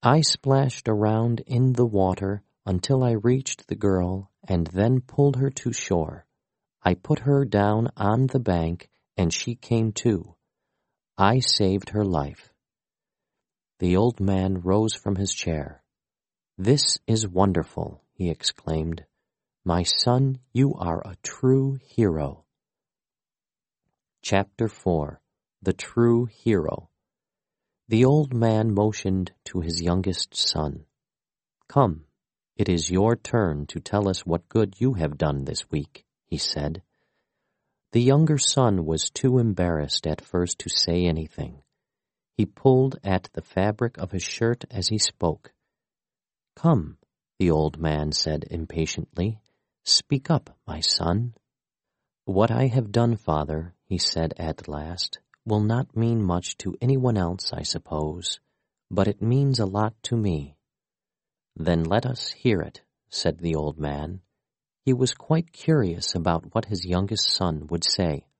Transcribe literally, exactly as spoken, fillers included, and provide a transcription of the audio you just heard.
I splashed around in the water until I reached the girl and then pulled her to shore. I put her down on the bank and she came to. I saved her life." The old man rose from his chair. "This is wonderful," he exclaimed. "My son, you are a true hero." Chapter four. The True Hero. The old man motioned to his youngest son. "Come, it is your turn to tell us what good you have done this week," he said. The younger son was too embarrassed at first to say anything. He pulled at the fabric of his shirt as he spoke. "Come," the old man said impatiently, "speak up, my son." "What I have done, father," he said at last, "will not mean much to anyone else, I suppose, but it means a lot to me." "Then let us hear it," said the old man. He was quite curious about what his youngest son would say.